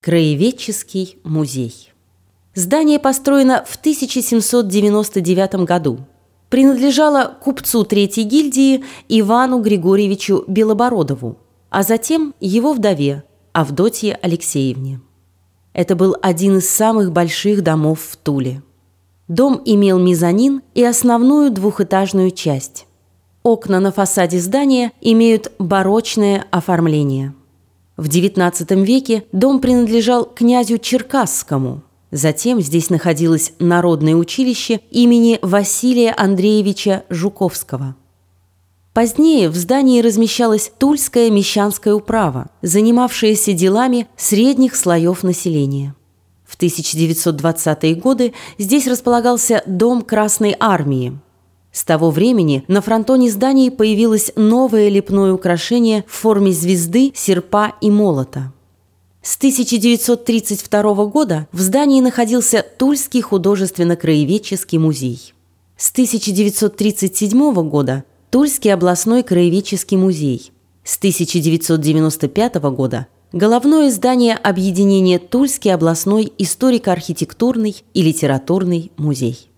Краеведческий музей. Здание построено в 1799 году. Принадлежало купцу Третьей гильдии Ивану Григорьевичу Белобородову, а затем его вдове Авдотье Алексеевне. Это был один из самых больших домов в Туле. Дом имел мезонин и основную двухэтажную часть. Окна на фасаде здания имеют барочное оформление. В XIX веке дом принадлежал князю Черкасскому. Затем здесь находилось народное училище имени Василия Андреевича Жуковского. Позднее в здании размещалась Тульская мещанская управа, занимавшаяся делами средних слоев населения. В 1920-е годы здесь располагался Дом Красной Армии. С того времени на фронтоне зданий появилось новое лепное украшение в форме звезды, серпа и молота. С 1932 года в здании находился Тульский художественно-краеведческий музей. С 1937 года – Тульский областной краеведческий музей. С 1995 года – головное здание объединения Тульский областной историко-архитектурный и литературный музей.